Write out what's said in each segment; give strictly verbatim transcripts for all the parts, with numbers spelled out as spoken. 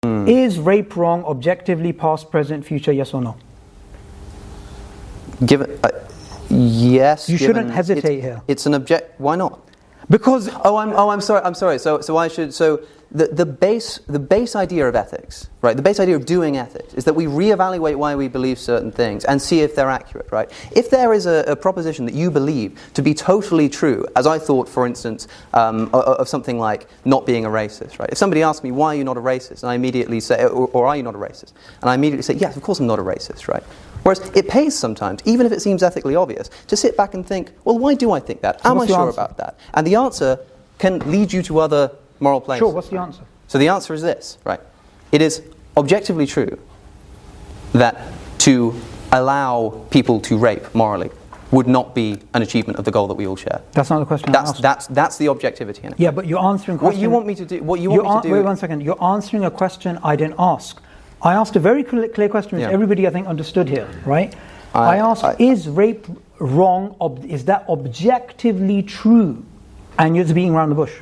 Mm. Is rape wrong objectively, past, present, future, yes or no? Given, uh, yes. You given shouldn't hesitate it's, here. It's an object. Why not? Because oh, I'm oh, I'm sorry. I'm sorry. So, so I should. So the the base the base idea of ethics, right? The base idea of doing ethics is that we reevaluate why we believe certain things and see if they're accurate, right? If there is a, a proposition that you believe to be totally true, as I thought, for instance, um, of, of something like not being a racist, right? If somebody asks me why are you not a racist, and I immediately say, or, or are you not a racist, and I immediately say, yes, of course I'm not a racist, right? Whereas it pays sometimes, even if it seems ethically obvious, to sit back and think, well, why do I think that? Am I sure about that? And the answer can lead you to other moral places. Sure, what's the answer? So the answer is this, right? It is objectively true that to allow people to rape morally would not be an achievement of the goal that we all share. That's not the question That's I asked. that's that's the objectivity in it. Yeah, but you're answering a question. What you want me to do? What you want me to do? Wait one second. You're answering a question I didn't ask. I asked a very clear, clear question, which Yeah. everybody I think understood here, right? I, I asked, I, is rape wrong? Ob- is that objectively true? And you're just beating around the bush.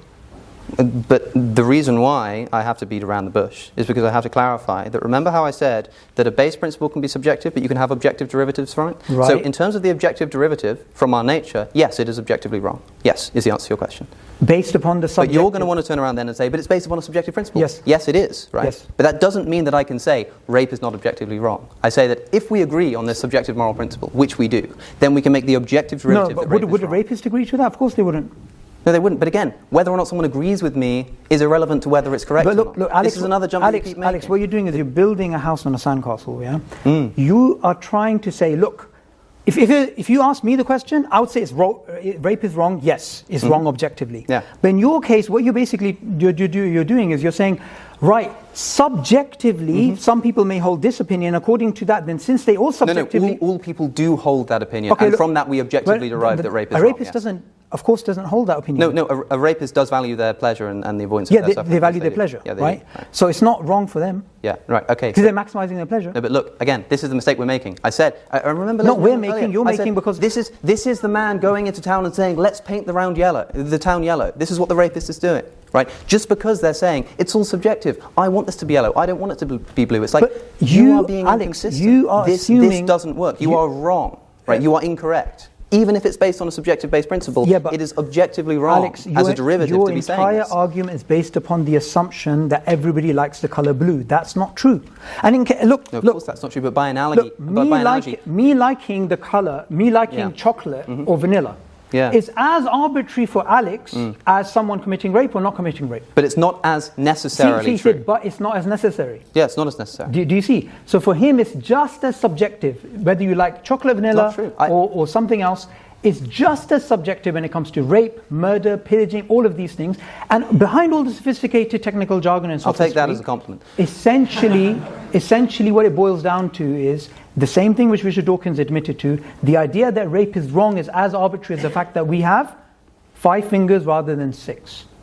But the reason why I have to beat around the bush is because I have to clarify that, remember how I said that a base principle can be subjective, but you can have objective derivatives from it? Right. So in terms of the objective derivative from our nature, yes, it is objectively wrong. Yes, is the answer to your question. Based upon the subjective... But you're going to want to turn around then and say, but it's based upon a subjective principle. Yes. Yes, it is, right? Yes. But that doesn't mean that I can say rape is not objectively wrong. I say that if we agree on this subjective moral principle, which we do, then we can make the objective derivative No, but that rape would, is would a wrong. rapist agree to that? Of course they wouldn't. No, they wouldn't. But again, whether or not someone agrees with me is irrelevant to whether it's correct But or look, not. look, Alex, this is another jump Alex, you keep making. Alex, what you're doing is you're building a house on a sandcastle, yeah? Mm. You are trying to say, look, if if, it, if you ask me the question, I would say it's ro- rape is wrong. Yes, it's mm. wrong objectively. Yeah. But in your case, what you're basically you're, you're, you're doing is you're saying, right, subjectively, mm-hmm. some people may hold this opinion. According to that, then since they all subjectively... No, no, all, all people do hold that opinion. Okay, and look, from that we objectively well, derive the, that rape is a wrong. rapist yes. doesn't... Of course, doesn't hold that opinion. No, no. A, a rapist does value their pleasure and, and the avoidance yeah, of their their suffering. they value yes, their they pleasure, yeah, right? right? So it's not wrong for them. Yeah, right. Okay. Because they're maximising their pleasure. No, but look, again, this is the mistake we're making. I said, I, I remember. No, we're making. making. You're I making said, because this is this is the man going into town and saying, "Let's paint the round yellow, the town yellow." This is what the rapist is doing, right? Just because they're saying it's all subjective. I want this to be yellow. I don't want it to be blue. It's like but you, you are being Alex, inconsistent. You are this, assuming this doesn't work. You, you are wrong, right? You are incorrect. Even if it's based on a subjective-based principle, yeah, but it is objectively wrong Alex, as a derivative your to be saying entire this. argument is based upon the assumption that everybody likes the color blue. That's not true. And in ca- look, no, of look, course that's not true. But by analogy, look, but me, by like, analogy, me liking the color, me liking Yeah. chocolate mm-hmm. or vanilla, yeah. is as arbitrary for Alex mm. as someone committing rape or not committing rape. But it's not as necessarily see, see, true. Said, but it's not as necessary. Yeah, it's not as necessary. Do, do you see? So for him, it's just as subjective. Whether you like chocolate, vanilla, I, or, or something else, it's just as subjective when it comes to rape, murder, pillaging, all of these things. And behind all the sophisticated technical jargon and I'll take that sophistry, as a compliment. Essentially, essentially, what it boils down to is the same thing which Richard Dawkins admitted to. The idea that rape is wrong is as arbitrary as the fact that we have five fingers rather than six.